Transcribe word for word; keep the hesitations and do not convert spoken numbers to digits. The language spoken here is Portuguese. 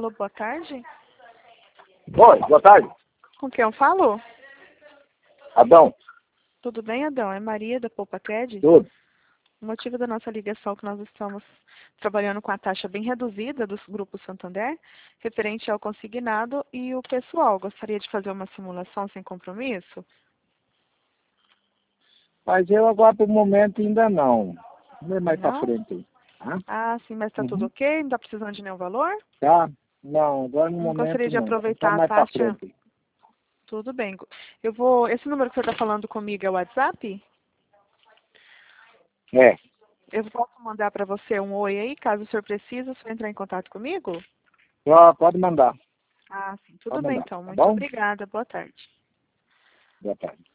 Alô, boa tarde. Oi, boa tarde. Com quem eu falo? Adão. Tudo bem, Adão? É Maria da Poupa Cred. Tudo. O motivo da nossa ligação é que nós estamos trabalhando com a taxa bem reduzida dos grupos Santander, referente ao consignado e o pessoal. Gostaria de fazer uma simulação sem compromisso? Mas eu agora, por momento, ainda não. Vamos mais para Não? frente aí. Tá? Ah, sim, mas está tudo Uhum. ok? Não está precisando de nenhum valor? Tá? Não, agora no Não gostaria momento de não. Então aproveitar a mais para taxa? frente. Tudo bem. Eu vou. Esse número que você está falando comigo é o WhatsApp? É. Eu posso mandar para você um oi aí, caso o senhor precise, o senhor entrar em contato comigo? Só pode mandar. Ah, sim. Tudo Pode bem, mandar. então. Tá Muito bom? obrigada. Boa tarde. Boa tarde.